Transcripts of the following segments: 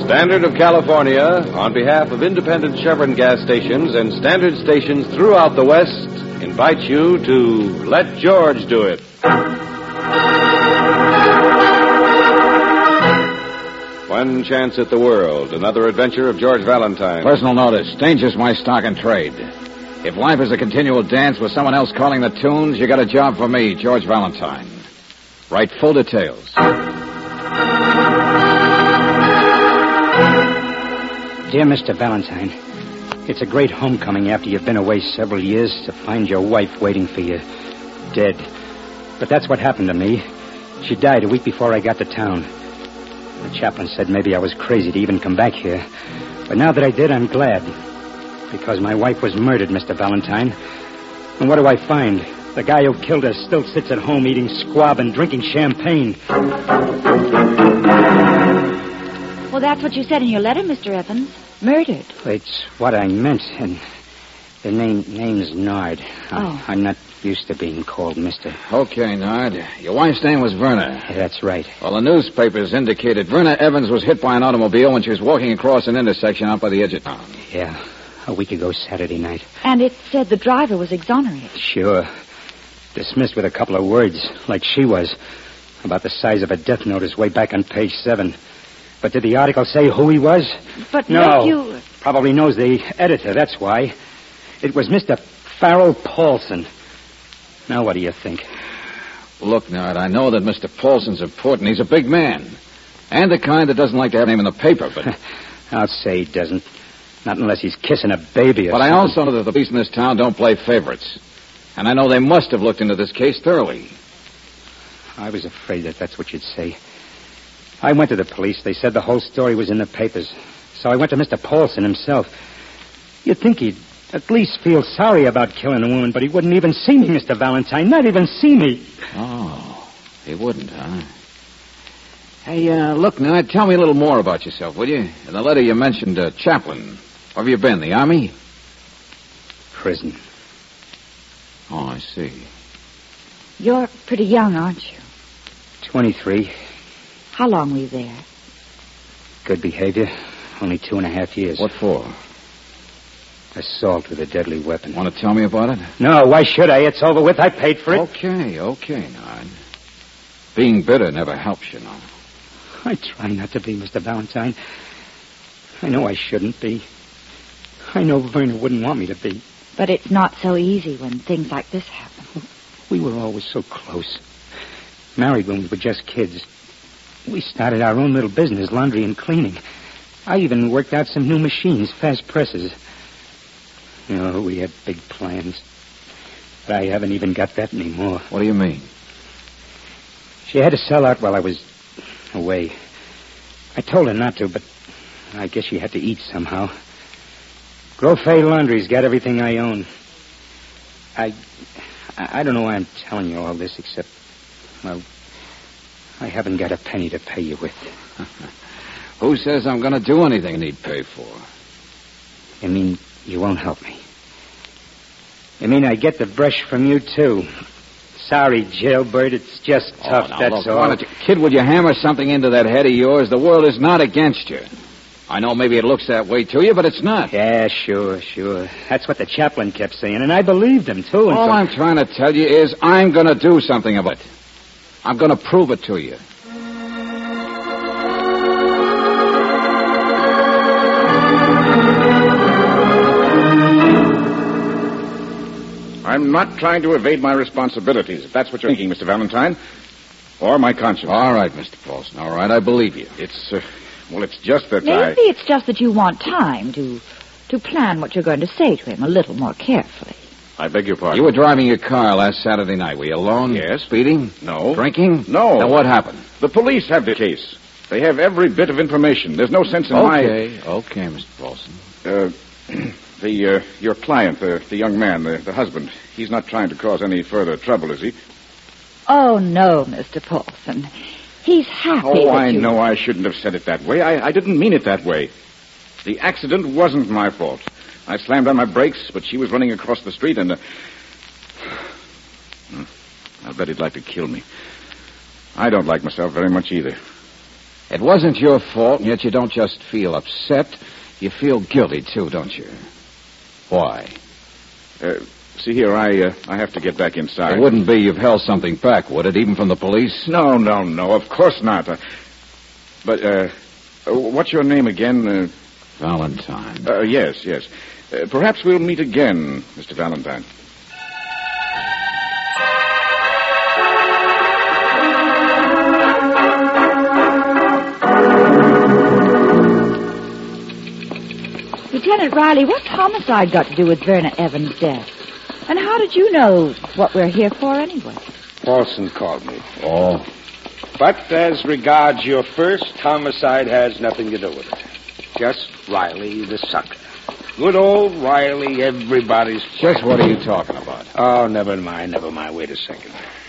Standard of California, on behalf of independent Chevron gas stations and Standard stations throughout the West, invites you to Let George Do It. One Chance at the World, another adventure of George Valentine. Personal notice, danger's my stock and trade. If life is a continual dance with someone else calling the tunes, you got a job for me, George Valentine. Write full details. Dear Mr. Valentine, it's a great homecoming after you've been away several years to find your wife waiting for you, dead. But that's what happened to me. She died a week before I got to town. The chaplain said maybe I was crazy to even come back here. But now that I did, I'm glad. Because my wife was murdered, Mr. Valentine. And what do I find? The guy who killed her still sits at home eating squab and drinking champagne. Well, that's what you said in your letter, Mr. Evans. Murdered. It's what I meant, and the name's Nard. I'm not used to being called Mr. Okay, Nard. Your wife's name was Verna. Yeah, that's right. Well, the newspapers indicated Verna Evans was hit by an automobile when she was walking across an intersection out by the edge of town. Yeah, a week ago Saturday night. And it said the driver was exonerated. Sure. Dismissed with a couple of words, like she was. About the size of a death notice way back on page 7. But did the article say who he was? But no. You... Probably knows the editor, that's why. It was Mr. Farrell Paulson. Now what do you think? Look, Nard, I know that Mr. Paulson's important. He's a big man. And the kind that doesn't like to have a name in the paper, but... I'll say he doesn't. Not unless he's kissing a baby or But something. I also know that the police in this town don't play favorites. And I know they must have looked into this case thoroughly. I was afraid that that's what you'd say. I went to the police. They said the whole story was in the papers. So I went to Mr. Paulson himself. You'd think he'd at least feel sorry about killing a woman, but he wouldn't even see me, Mr. Valentine. Not even see me. Oh, he wouldn't, huh? Hey, look, now, tell me a little more about yourself, will you? In the letter you mentioned chaplain. Where have you been, the Army? Prison. Oh, I see. You're pretty young, aren't you? 23. How long were you there? Good behavior. Only 2.5 years. What for? Assault with a deadly weapon. Want to tell me about it? No, why should I? It's over with. I paid for it. Okay, Nard. Being bitter never helps, you know. I try not to be, Mr. Valentine. I know I shouldn't be. I know Verna wouldn't want me to be. But it's not so easy when things like this happen. We were always so close. Married when we were just kids. We started our own little business, laundry and cleaning. I even worked out some new machines, fast presses. Oh, we had big plans. But I haven't even got that anymore. What do you mean? She had to sell out while I was away. I told her not to, but I guess she had to eat somehow. Grofay Laundry's got everything I own. I don't know why I'm telling you all this, except, well, I haven't got a penny to pay you with. Who says I'm going to do anything I need pay for? You mean you won't help me? You mean I get the brush from you, too? Sorry, Jailbird, it's just tough, now, that's look, all. Why don't you, kid, would you hammer something into that head of yours? The world is not against you. I know maybe it looks that way to you, but it's not. Yeah, sure. That's what the chaplain kept saying, and I believed him, too. All I'm trying to tell you is I'm going to do something about it. I'm going to prove it to you. I'm not trying to evade my responsibilities, if that's what you're thinking, Mr. Valentine. Or my conscience. All right, Mr. Paulson. All right, I believe you. It's just that Maybe it's just that you want time to plan what you're going to say to him a little more carefully. I beg your pardon. You were driving your car last Saturday night. Were you alone? Yes. Speeding? No. Drinking? No. Then what happened? The police have the case. They have every bit of information. There's no sense in Okay, Mr. Paulson. Your client, the young man, the husband, he's not trying to cause any further trouble, is he? Oh, no, Mr. Paulson. He's happy Oh, that I you... know I shouldn't have said it that way. I didn't mean it that way. The accident wasn't my fault. I slammed on my brakes, but she was running across the street and... I bet he'd like to kill me. I don't like myself very much either. It wasn't your fault, and yet you don't just feel upset. You feel guilty, too, don't you? Why? See here, I have to get back inside. It wouldn't be you've held something back, would it, even from the police? No, of course not. But what's your name again? Valentine. Yes. Perhaps we'll meet again, Mr. Valentine. Lieutenant Riley, what's homicide got to do with Verna Evans' death? And how did you know what we're here for anyway? Paulson called me. Oh. But as regards your first, homicide has nothing to do with it. Just Riley the sucker. Good old Riley, everybody's... Just what are you talking about? Oh, never mind. Wait a second.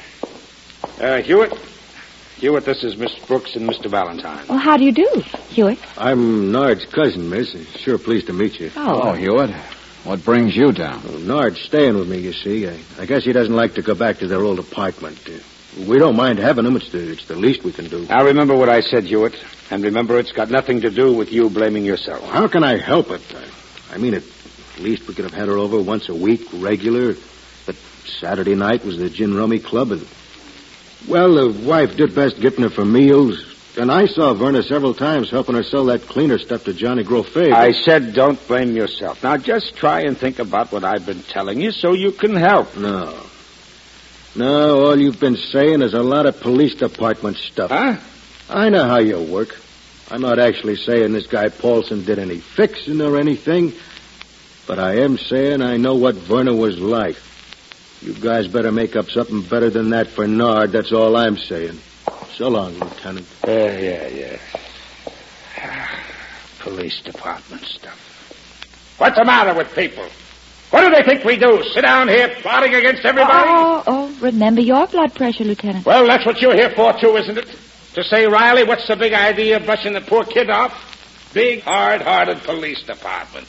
Hewitt, this is Miss Brooks and Mr. Valentine. Well, how do you do, Hewitt? I'm Nard's cousin, miss. Sure pleased to meet you. Oh, Hewitt. What brings you down? Well, Nard's staying with me, you see. I guess he doesn't like to go back to their old apartment. We don't mind having him. It's the least we can do. Now, remember what I said, Hewitt. And remember, it's got nothing to do with you blaming yourself. Well, how can I help it? I mean, at least we could have had her over once a week, regular. But Saturday night was the gin rummy club, and... Well, the wife did best getting her for meals. And I saw Verna several times helping her sell that cleaner stuff to Johnny Grofé. I said don't blame yourself. Now, just try and think about what I've been telling you so you can help. No, all you've been saying is a lot of police department stuff. Huh? I know how you work. I'm not actually saying this guy Paulson did any fixing or anything, but I am saying I know what Verna was like. You guys better make up something better than that for Nard. That's all I'm saying. So long, Lieutenant. Yeah. Police department stuff. What's the matter with people? What do they think we do? Sit down here plotting against everybody? Oh, remember your blood pressure, Lieutenant. Well, that's what you're here for, too, isn't it? To say, Riley, what's the big idea of brushing the poor kid off? Big, hard-hearted police department.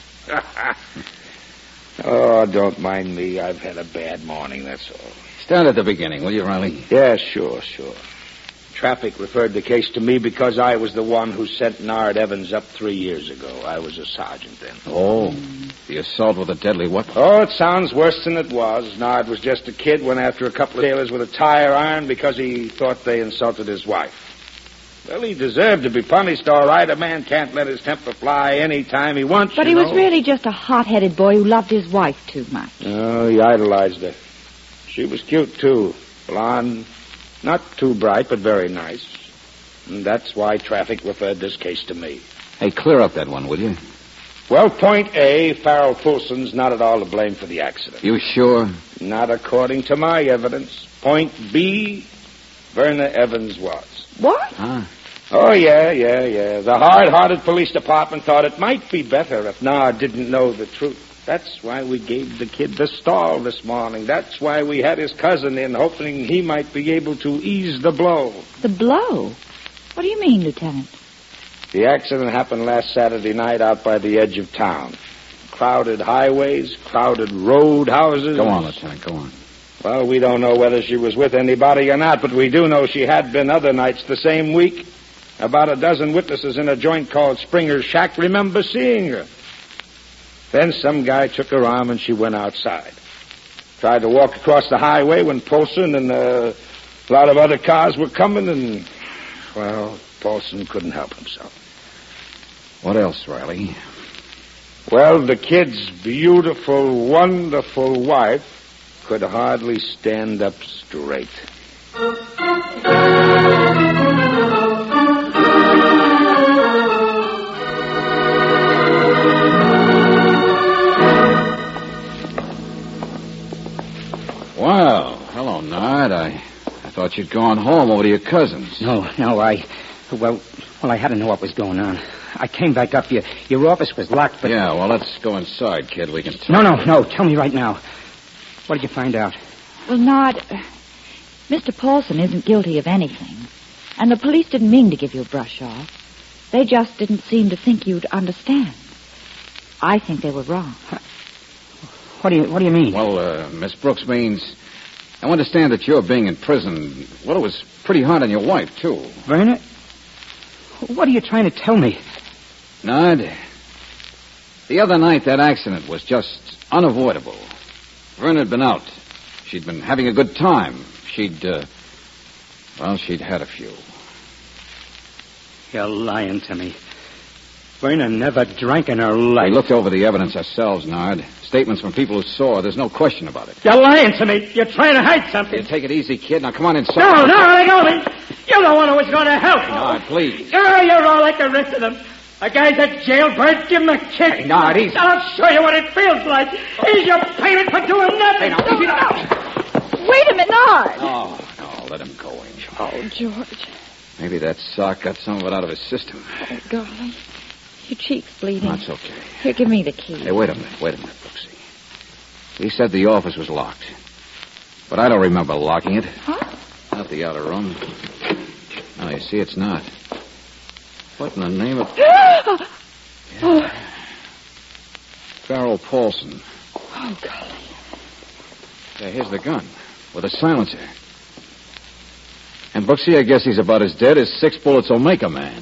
Oh, don't mind me. I've had a bad morning, that's all. Start at the beginning, will you, Riley? Yeah, sure. Traffic referred the case to me because I was the one who sent Nard Evans up 3 years ago. I was a sergeant then. Oh, the assault with a deadly weapon. Oh, it sounds worse than it was. Nard was just a kid, went after a couple of sailors with a tire iron because he thought they insulted his wife. Well, he deserved to be punished, all right. A man can't let his temper fly any time he wants, But he was really just a hot-headed boy who loved his wife too much. Oh, he idolized her. She was cute, too. Blonde. Not too bright, but very nice. And that's why traffic referred this case to me. Hey, clear up that one, will you? Well, point A, Farrell Fulson's not at all to blame for the accident. You sure? Not according to my evidence. Point B, Verna Evans was. What? Huh? Oh, yeah. The hard-hearted police department thought it might be better if Nard didn't know the truth. That's why we gave the kid the stall this morning. That's why we had his cousin in, hoping he might be able to ease the blow. The blow? What do you mean, Lieutenant? The accident happened last Saturday night out by the edge of town. Crowded highways, crowded road houses. Go on, Lieutenant, go on. Well, we don't know whether she was with anybody or not, but we do know she had been other nights the same week. About a dozen witnesses in a joint called Springer's Shack remember seeing her. Then some guy took her arm and she went outside. Tried to walk across the highway when Paulson and a lot of other cars were coming and, well, Paulson couldn't help himself. What else, Riley? Well, the kid's beautiful, wonderful wife could hardly stand up straight. Well, hello, Nard. I thought you'd gone home over to your cousin's. No, I had to know what was going on. I came back up. Your office was locked, but... Yeah, well, let's go inside, kid. We can talk. No. Tell me right now. What did you find out? Well, Nard, Mr. Paulson isn't guilty of anything. And the police didn't mean to give you a brush off. They just didn't seem to think you'd understand. I think they were wrong. What do you mean? Well, Miss Brooks means... I understand that you're being in prison. Well, it was pretty hard on your wife, too. Verna? What are you trying to tell me? Nard, the other night that accident was just unavoidable. Verna had been out. She'd been having a good time. She'd had a few. You're lying to me. Verna never drank in her life. We looked over the evidence ourselves, Nard. Statements from people who saw her. There's no question about it. You're lying to me. You're trying to hide something. Take it easy, kid. Now, come on inside. No, let go of me. You're the one who was going to help. Nard, please. Oh, you're all like the rest of them. A guy's a jailbird. Give him a kick. Hey, Nard, easy. I'll show you what it feels like. Here's your payment for doing nothing. Hey, now, easy now. Wait a minute, Nard. No, let him go, Angel. Oh, George. Maybe that sock got some of it out of his system. Oh, darling. Your cheek's bleeding. That's okay. Here, give me the key. Hey, wait a minute, Brooksy. He said the office was locked. But I don't remember locking it. Huh? Not the outer room. No, you see, it's not. What in the name of... Oh. Farrell Paulson. Oh, golly. Yeah, here's the gun. With a silencer. And Brooksy, I guess he's about as dead as 6 bullets will make a man.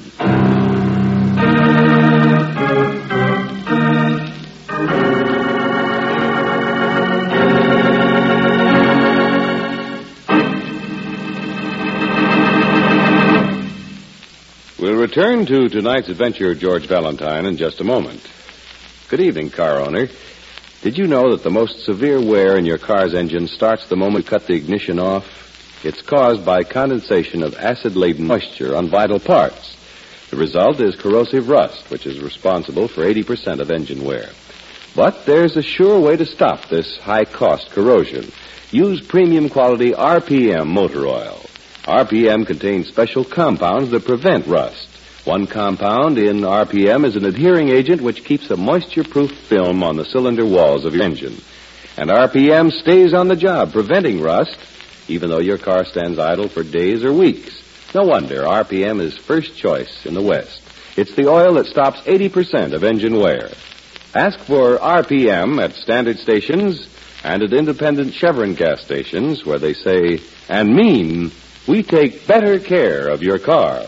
We'll return to tonight's adventure of George Valentine in just a moment. Good evening, car owner. Did you know that the most severe wear in your car's engine starts the moment you cut the ignition off? It's caused by condensation of acid-laden moisture on vital parts. The result is corrosive rust, which is responsible for 80% of engine wear. But there's a sure way to stop this high-cost corrosion. Use premium quality RPM motor oil. RPM contains special compounds that prevent rust. One compound in RPM is an adhering agent which keeps a moisture-proof film on the cylinder walls of your engine. And RPM stays on the job, preventing rust, even though your car stands idle for days or weeks. No wonder RPM is first choice in the West. It's the oil that stops 80% of engine wear. Ask for RPM at standard stations and at independent Chevron gas stations where they say and mean, we take better care of your car.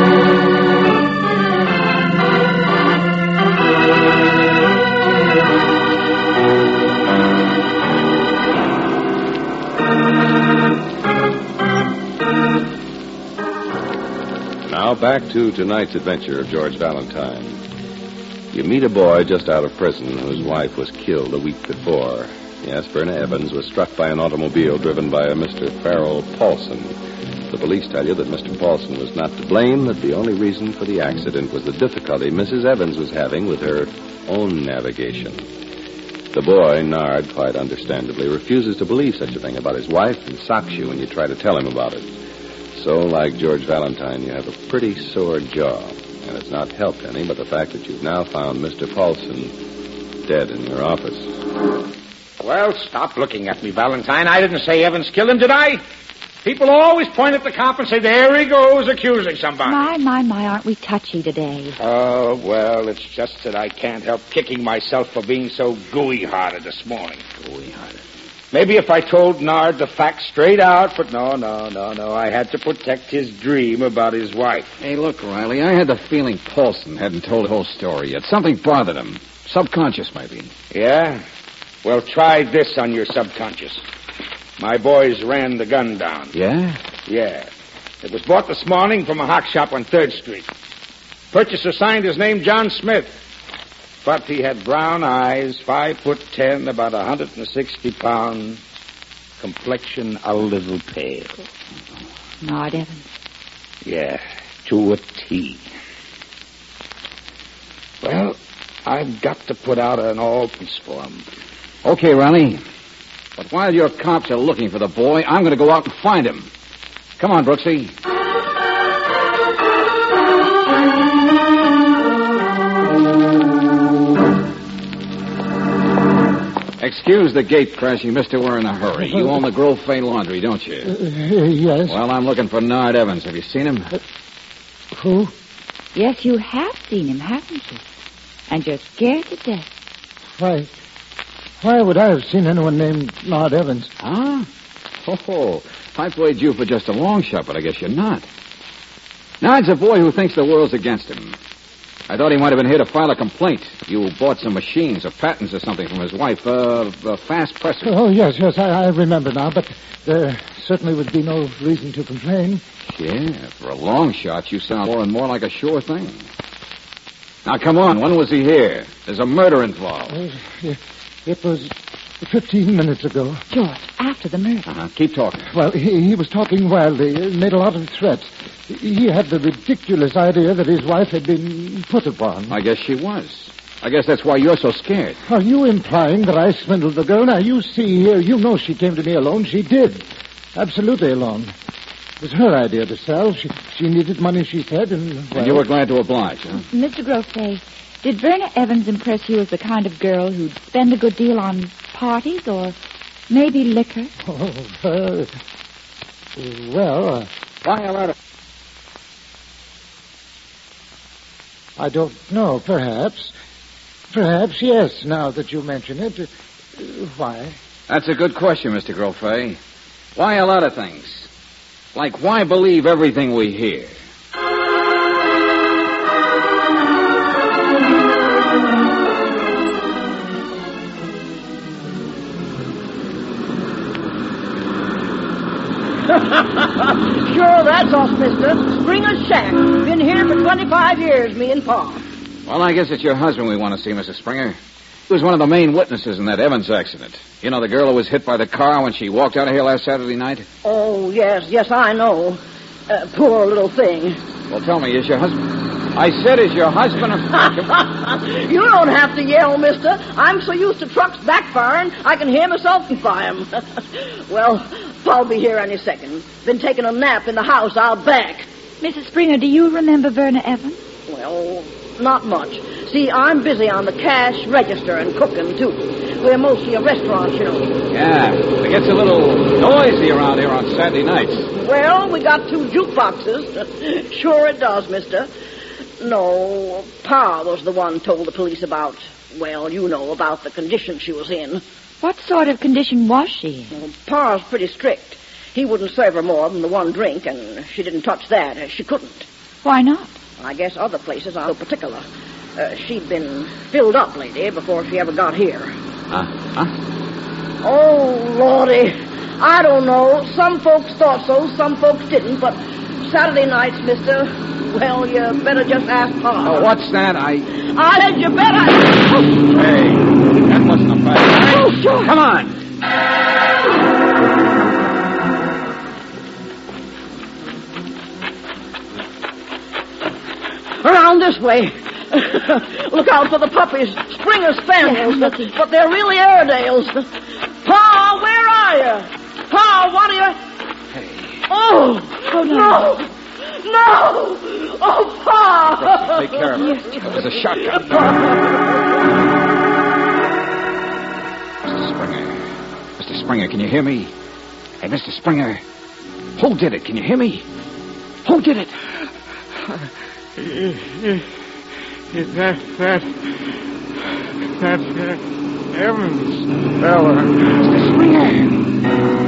Now back to tonight's adventure of George Valentine. You meet a boy just out of prison whose wife was killed a week before. Yes, Verna Evans was struck by an automobile driven by a Mr. Farrell Paulson. The police tell you that Mr. Paulson was not to blame, that the only reason for the accident was the difficulty Mrs. Evans was having with her own navigation. The boy, Nard, quite understandably, refuses to believe such a thing about his wife and socks you when you try to tell him about it. So, like George Valentine, you have a pretty sore jaw. And it's not helped any but the fact that you've now found Mr. Paulson dead in your office. Well, stop looking at me, Valentine. I didn't say Evans killed him, did I? People always point at the cop and say, there he goes, accusing somebody. My, aren't we touchy today? Oh, well, it's just that I can't help kicking myself for being so gooey-hearted this morning. Gooey-hearted. Maybe if I told Nard the facts straight out, but no. I had to protect his dream about his wife. Hey, look, Riley, I had the feeling Paulson hadn't told the whole story yet. Something bothered him. Subconscious, maybe. Yeah? Well, try this on your subconscious. My boys ran the gun down. Yeah? Yeah. It was bought this morning from a hock shop on 3rd Street. Purchaser signed his name John Smith. But he had brown eyes, 5'10", about 160 pounds, complexion a little pale. Nard Evans. Yeah, to a T. Well, I've got to put out an alternate for him. Okay, Riley. But while your cops are looking for the boy, I'm going to go out and find him. Come on, Brooksy. Excuse the gate crashing, mister. We're in a hurry. You own the Grove Fay Laundry, don't you? Yes. Well, I'm looking for Nard Evans. Have you seen him? Who? Yes, you have seen him, haven't you? And you're scared to death. Why would I have seen anyone named Nard Evans? Huh? Oh, I played you for just a long shot, but I guess you're not. Nard's a boy who thinks the world's against him. I thought he might have been here to file a complaint. You bought some machines or patents or something from his wife, a fast presser. Oh, yes, I remember now, but there certainly would be no reason to complain. Yeah, for a long shot, you sound more and more like a sure thing. Now, come on. When was he here? There's a murder involved. It was 15 minutes ago. George, after the murder. Keep talking. Well, he was talking wildly, made a lot of threats. He had the ridiculous idea that his wife had been put upon. I guess she was. I guess that's why you're so scared. Are you implying that I swindled the girl? Now, you see here, you know she came to me alone. She did. Absolutely alone. It was her idea to sell. She needed money, she said, and... Well, and you were glad to oblige, huh? Mr. Grosset, did Verna Evans impress you as the kind of girl who'd spend a good deal on parties or maybe liquor? Oh, well... Why, a lot of... I don't know. Perhaps, yes, now that you mention it. Why? That's a good question, Mr. Grosset. Why a lot of things? Like, why believe everything we hear? Sure, that's us, mister. Springer's Shack. Been here for 25 years, me and Pa. Well, I guess it's your husband we want to see, Mrs. Springer. He was one of the main witnesses in that Evans accident. You know, the girl who was hit by the car when she walked out of here last Saturday night? Oh, yes, I know. Poor little thing. Well, tell me, is your husband... I said, is your husband... You don't have to yell, mister. I'm so used to trucks backfiring, I can hear myself and fire 'em. Well, Pa'll be here any second. Been taking a nap in the house out back. Mrs. Springer, do you remember Verna Evans? Well, not much. See, I'm busy on the cash register and cooking, too. We're mostly a restaurant, you know. Yeah, it gets a little noisy around here on Saturday nights. Well, we got 2 jukeboxes. Sure it does, mister. No, Pa was the one told the police about, well, you know, about the condition she was in. What sort of condition was she in? Well, Pa's pretty strict. He wouldn't serve her more than the one drink, and she didn't touch that. She couldn't. Why not? I guess other places aren't so particular. She'd been filled up lately before she ever got here. Oh, Lordy. I don't know. Some folks thought so, some folks didn't, but Saturday nights, mister, well, you better just ask Pa. Oh, what's that? I said you better... Hey, that wasn't a fight. Oh, sure. Come on. Around this way. Look out for the puppies. Springer's spaniels, but they're really Airedales. Pa, where are you? Pa, what are you... Hey. Oh, no. No! Oh, Pa! Take care of it. That was a shotgun. Mr. Springer, can you hear me? Hey, Mr. Springer. Who did it? Can you hear me? Who did it? That Evans fella. Mr. Springer.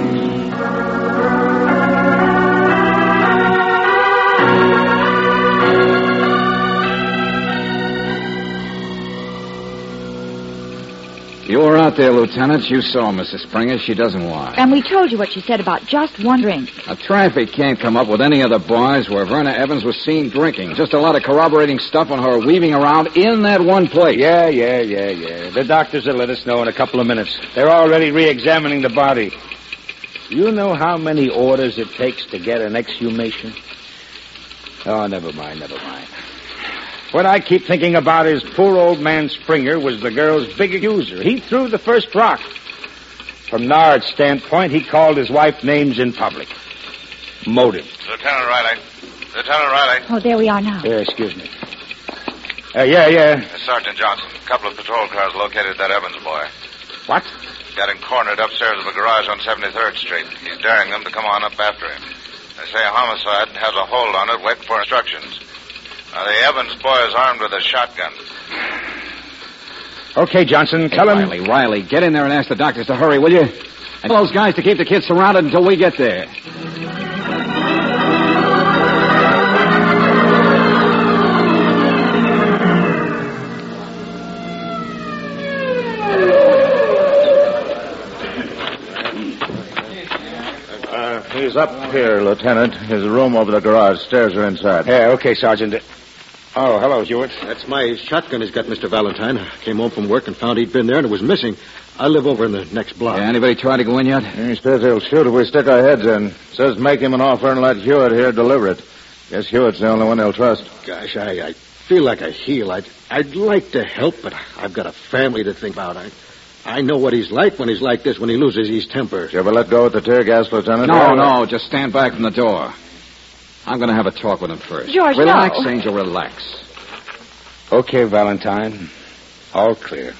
You were out there, Lieutenant. You saw Mrs. Springer. She doesn't lie. And we told you what she said about just one drink. A traffic can't come up with any other bars where Verna Evans was seen drinking. Just a lot of corroborating stuff on her weaving around in that one place. Yeah. The doctors will let us know in a couple of minutes. They're already re-examining the body. You know how many orders it takes to get an exhumation? Oh, never mind. What I keep thinking about is poor old man Springer was the girl's big accuser. He threw the first rock. From Nard's standpoint, he called his wife names in public. Motive. Lieutenant Riley. Oh, there we are now. Yeah, excuse me. Yeah. Sergeant Johnson. A couple of patrol cars located that Evans boy. What? Got him cornered upstairs of a garage on 73rd Street. He's daring them to come on up after him. They say a homicide has a hold on it, waiting for instructions. Now, the Evans boy is armed with a shotgun. Okay, Johnson, tell him... Riley, get in there and ask the doctors to hurry, will you? And tell those guys to keep the kids surrounded until we get there. Here, Lieutenant. There's a room over the garage. Stairs are inside. Yeah, okay, Sergeant. Oh, hello, Hewitt. That's my shotgun he's got, Mr. Valentine. I came home from work and found he'd been there and it was missing. I live over in the next block. Yeah, anybody try to go in yet? He says he'll shoot if we stick our heads in. Says make him an offer and let Hewitt here deliver it. Guess Hewitt's the only one they'll trust. Gosh, I feel like a heel. I'd like to help, but I've got a family to think about. I know what he's like when he's like this, when he loses his temper. Did you ever let go with the tear gas, Lieutenant? No, just stand back from the door. I'm going to have a talk with him first. George, relax, no. Angel, relax. Okay, Valentine. All clear.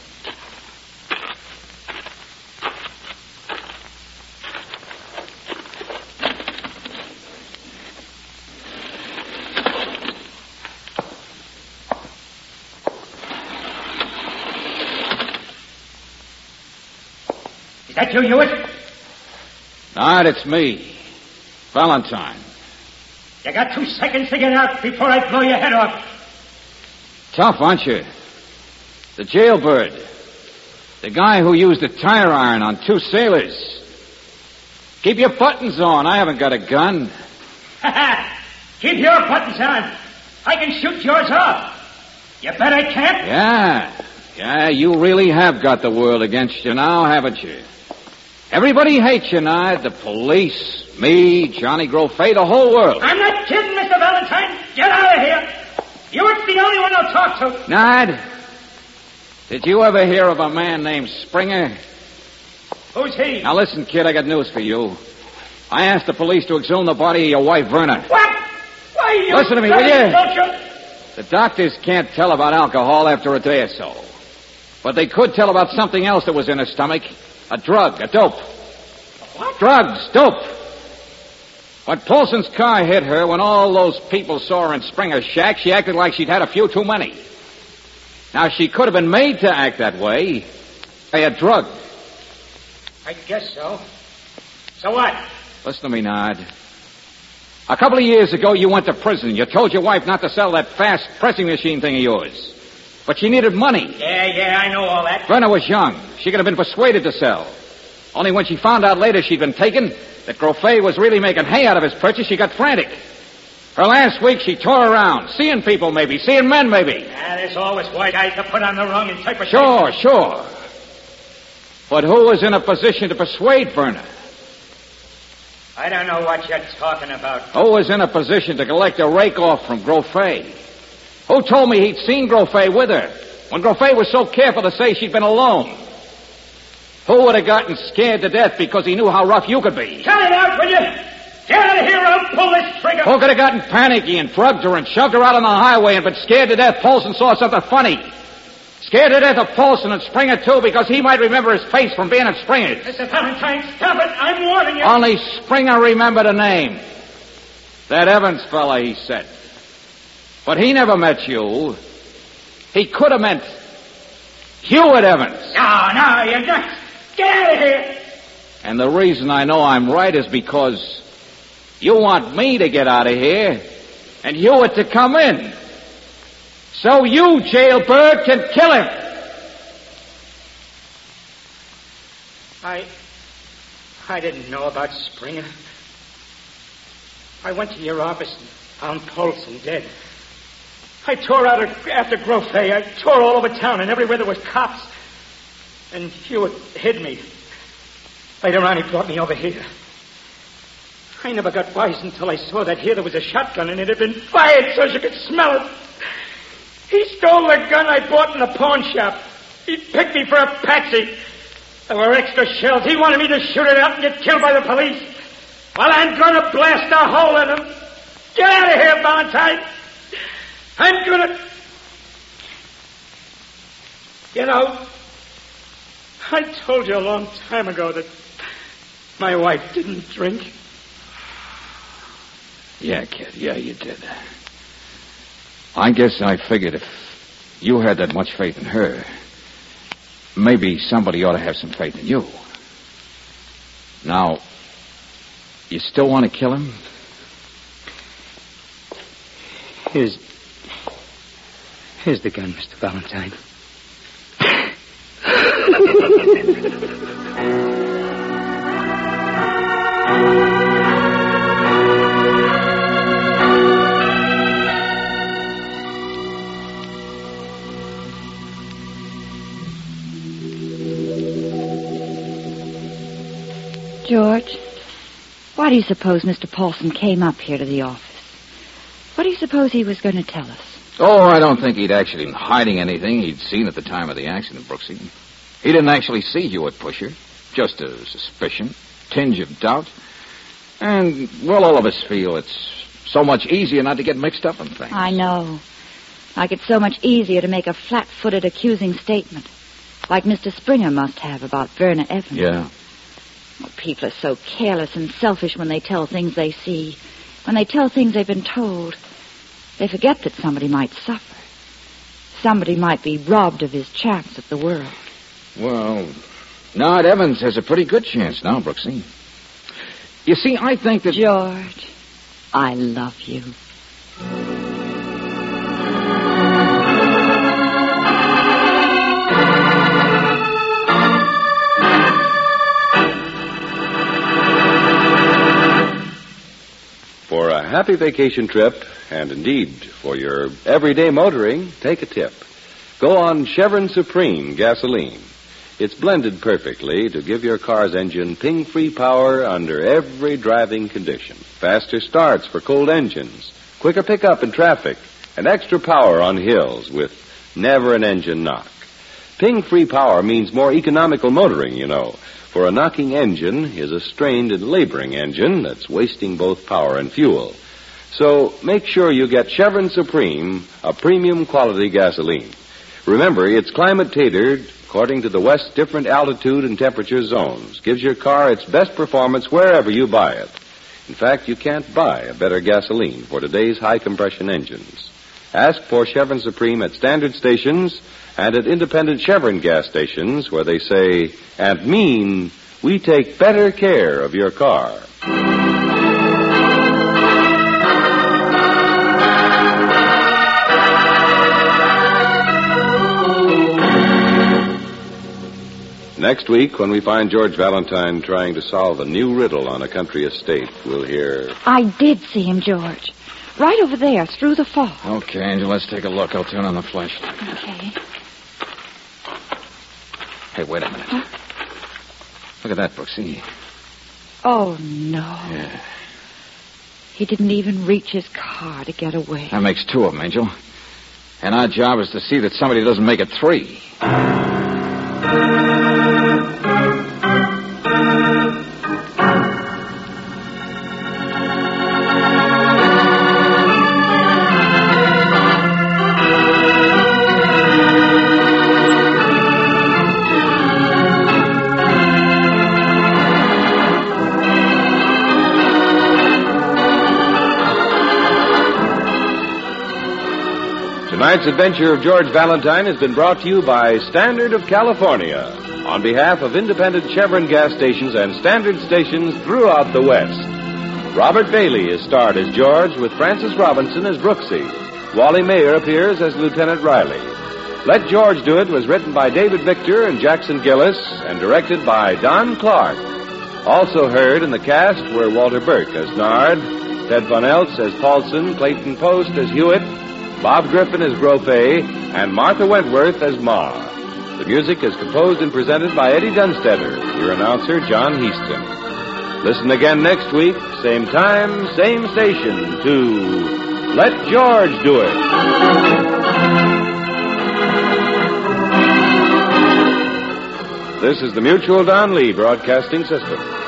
Is that you, Hewitt? All right, it's me. Valentine. You got 2 seconds to get out before I blow your head off. Tough, aren't you? The jailbird. The guy who used a tire iron on 2 sailors. Keep your buttons on. I haven't got a gun. Keep your buttons on. I can shoot yours off. You bet I can't. Yeah, you really have got the world against you now, haven't you? Everybody hates you now. The police, me, Johnny Grofay, the whole world. I'm not kidding, Mr. Valentine. Get out of here. You're the only one I'll talk to. Nod, did you ever hear of a man named Springer? Who's he? Now listen, kid, I got news for you. I asked the police to exhume the body of your wife, Verna. What? Why, you... Listen to me, will you? Don't you? The doctors can't tell about alcohol after a day or so. But they could tell about something else that was in her stomach. A drug, a dope. What? Drugs, dope. When Paulson's car hit her, when all those people saw her in Springer's shack, she acted like she'd had a few too many. Now, she could have been made to act that way by a drug. I guess so. So what? Listen to me, Nard. A couple of years ago, you went to prison. You told your wife not to sell that fast pressing machine thing of yours. But she needed money. Yeah, I know all that. Verna was young. She could have been persuaded to sell. Only when she found out later she'd been taken, that Grofay was really making hay out of his purchase, she got frantic. Her last week, she tore around, seeing people maybe, seeing men maybe. There's always white guys to put on the wrong interpretation. Sure. But who was in a position to persuade Verna? I don't know what you're talking about. Who was in a position to collect a rake off from Grofay? Who told me he'd seen Grofay with her when Grofay was so careful to say she'd been alone? Who would have gotten scared to death because he knew how rough you could be? Cut it out, will you? Get out of here, I'll pull this trigger. Who could have gotten panicky and drugged her and shoved her out on the highway and been scared to death Paulson saw something funny? Scared to death of Paulson and Springer, too, because he might remember his face from being at Springer's. Mr. Valentine, stop it. I'm warning you. Only Springer remembered a name. That Evans fella, he said. But he never met you. He could have meant Hewitt Evans. No, you're not. Get out of here. And the reason I know I'm right is because you want me to get out of here and Hewitt to come in. So you, jailbird, can kill him. I didn't know about Springer. I went to your office and found Paulson dead. I tore out after Grofay. I tore all over town and everywhere there was cops. And Hewitt hid me. Later on, he brought me over here. I never got wise until I saw that here there was a shotgun and it had been fired so you could smell it. He stole the gun I bought in the pawn shop. He picked me for a patsy. There were extra shells. He wanted me to shoot it out and get killed by the police. Well, I'm going to blast a hole in him. Get out of here, Valentine. I'm going to... You know, I told you a long time ago that my wife didn't drink. Yeah, kid. Yeah, you did. I guess I figured if you had that much faith in her, maybe somebody ought to have some faith in you. Now, you still want to kill him? Here's the gun, Mr. Valentine. George, why do you suppose Mr. Paulson came up here to the office? What do you suppose he was going to tell us? Oh, I don't think he'd actually been hiding anything he'd seen at the time of the accident, Brooksy. He didn't actually see Hewitt Pusher. Just a suspicion, tinge of doubt. And, well, all of us feel it's so much easier not to get mixed up in things. I know. Like it's so much easier to make a flat-footed accusing statement. Like Mr. Springer must have about Verna Evans. Yeah. Well, people are so careless and selfish when they tell things they see. When they tell things they've been told. They forget that somebody might suffer. Somebody might be robbed of his chance at the world. Well, Nard Evans has a pretty good chance now, Brooksy. You see, I think that... George, I love you. For a happy vacation trip, and indeed for your everyday motoring, take a tip. Go on Chevron Supreme gasoline. It's blended perfectly to give your car's engine ping-free power under every driving condition. Faster starts for cold engines, quicker pickup in traffic, and extra power on hills with never an engine knock. Ping-free power means more economical motoring, you know. For a knocking engine is a strained and laboring engine that's wasting both power and fuel. So make sure you get Chevron Supreme, a premium quality gasoline. Remember, it's climate-tailored according to the West's different altitude and temperature zones. Gives your car its best performance wherever you buy it. In fact, you can't buy a better gasoline for today's high-compression engines. Ask for Chevron Supreme at standard stations and at independent Chevron gas stations where they say and mean we take better care of your car. Next week, when we find George Valentine trying to solve a new riddle on a country estate, we'll hear... I did see him, George. Right over there, through the fog. Okay, Angel, let's take a look. I'll turn on the flashlight. Okay. Hey, wait a minute. Huh? Look at that, Brooksy. Oh, no. Yeah. He didn't even reach his car to get away. That makes two of them, Angel. And our job is to see that somebody doesn't make it three. Tonight's adventure of George Valentine has been brought to you by Standard of California on behalf of independent Chevron gas stations and Standard stations throughout the West. Robert Bailey is starred as George with Francis Robinson as Brooksy. Wally Mayer appears as Lieutenant Riley. Let George Do It was written by David Victor and Jackson Gillis and directed by Don Clark. Also heard in the cast were Walter Burke as Nard, Ted Von Eltz as Paulson, Clayton Post as Hewitt, Bob Griffin as Gropey, and Martha Wentworth as Ma. The music is composed and presented by Eddie Dunstetter, your announcer, John Heaston. Listen again next week, same time, same station, to Let George Do It. This is the Mutual Don Lee Broadcasting System.